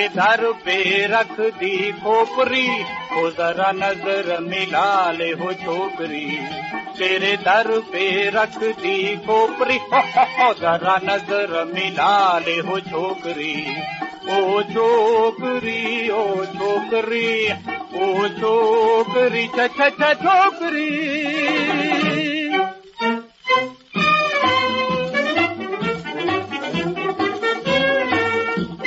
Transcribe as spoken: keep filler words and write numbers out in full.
दर पे रख दी खोपरी, हो जरा नजर मिला ले हो छोकरी। तेरे दर पे रख दी खोपरी, हो, हो, हो जरा नजर मिला ले हो छोकरी। ओ छोकरी ओ छोकरी, ओ छोकरी छ छ छ छोकरी।